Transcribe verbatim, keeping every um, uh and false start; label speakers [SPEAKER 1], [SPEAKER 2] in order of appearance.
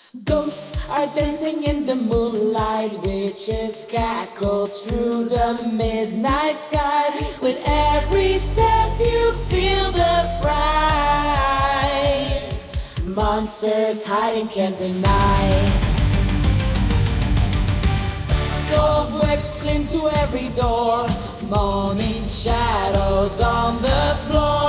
[SPEAKER 1] Ghosts are dancing in the moonlight, witches cackle through the midnight sky. With every step you feel the fright. Monsters hiding can't deny. Cobwebs cling to every door, moaning shadows on the floor.